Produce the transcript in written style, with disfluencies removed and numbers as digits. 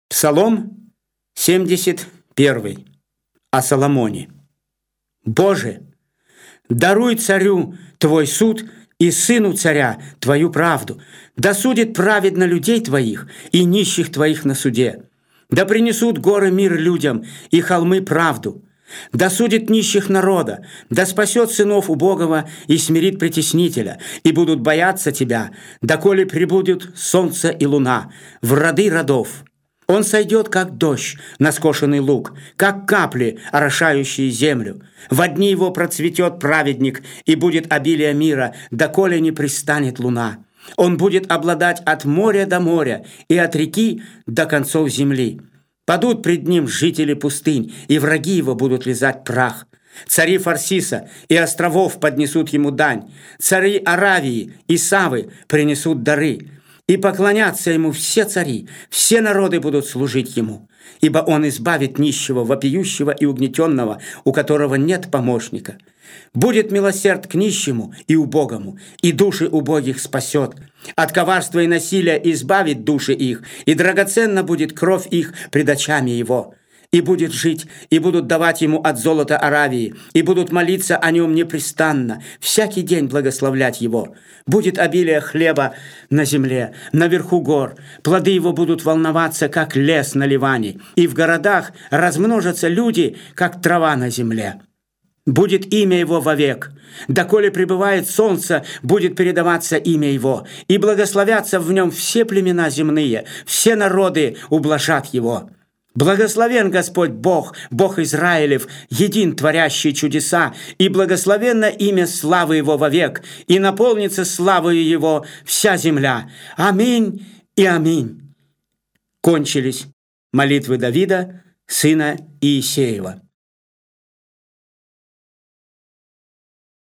Псалом 71 о Соломоне. «Боже, даруй царю Твой суд и сыну царя Твою правду. Да судит праведно людей Твоих и нищих Твоих на суде. Да принесут горы мир людям и холмы правду. Да судит нищих народа, да спасет сынов убогого и смирит притеснителя, и будут бояться Тебя, доколе прибудут солнце и луна в роды родов. Он сойдет, как дождь на скошенный луг, как капли, орошающие землю. Во дни его процветет праведник, и будет обилие мира, доколе не пристанет луна. Он будет обладать от моря до моря и от реки до концов земли. Падут пред ним жители пустынь, и враги его будут лизать прах. Цари Фарсиса и островов поднесут ему дань. Цари Аравии и Савы принесут дары. И поклонятся ему все цари, все народы будут служить ему. Ибо он избавит нищего, вопиющего и угнетенного, у которого нет помощника. Будет милосерд к нищему и убогому, и души убогих спасет. От коварства и насилия избавит души их, и драгоценна будет кровь их пред очами его. И будет жить, и будут давать ему от золота Аравии, и будут молиться о нем непрестанно, всякий день благословлять его. Будет обилие хлеба на земле, наверху гор, плоды его будут волноваться, как лес на Ливане, и в городах размножатся люди, как трава на земле. Будет имя его вовек. Доколе пребывает солнце, будет передаваться имя его, и благословятся в нем все племена земные, все народы ублажат его. Благословен Господь Бог, Бог Израилев, един творящий чудеса, и благословенно имя славы Его вовек, и наполнится славою Его вся земля. Аминь и аминь». Кончились молитвы Давида, сына Иисеева.